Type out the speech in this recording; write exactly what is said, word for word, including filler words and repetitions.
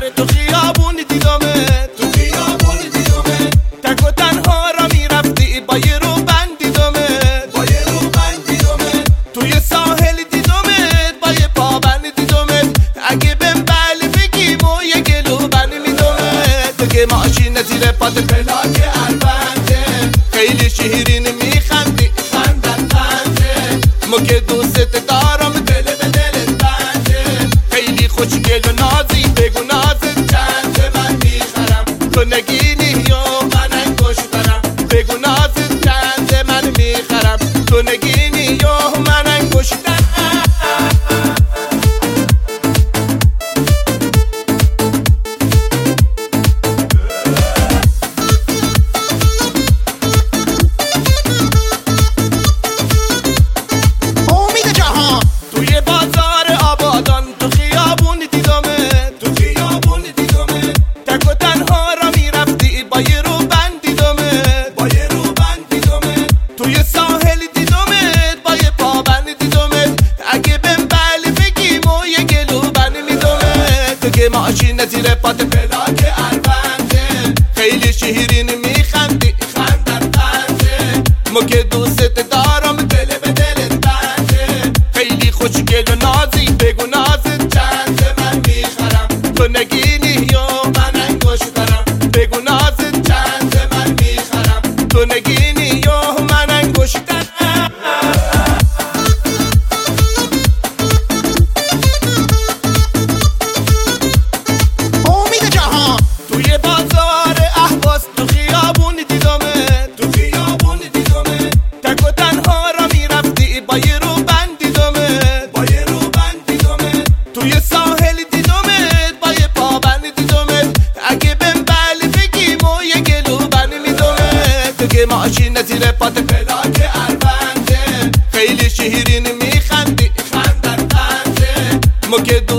تو خیابون دیدمت، تو خیابون دیدمت، تک و تنها را میرفتی با یه رو بند دیدمت، با یه رو بند دیدمت، توی ساحل دیدمت با یه پابند دیدمت، اگه بهم بله بگیم و یه گلو بند میدمت، تو که ماشین زیر پات پلاک البنده، خیلی شیرین میخندی خندن خنده، ما که دوست دارم دل به دلت بنده، خیلی خوشگل و نازی بگو نازت چنده من میخرم، تو نگینی یا من انگشترم، بگو نازت چنده من میخرم، تو نگینی یا من انگشترم. ماشین زیر پات پلاک البنده، خیلی شیرین میخندی خندن خنده، ما که دوست دارم دل به دلت بنده، خیلی خوشگل و نازی بگو نازت چنده من میخرم، تو نگینی یا من انگشترم، بگو نازت چنده من میخرم، تو نگینی یا من انگشترم. ماشین زیر پات پلاک البنده، خیلی شیرین میخندی خندن خنده، ما که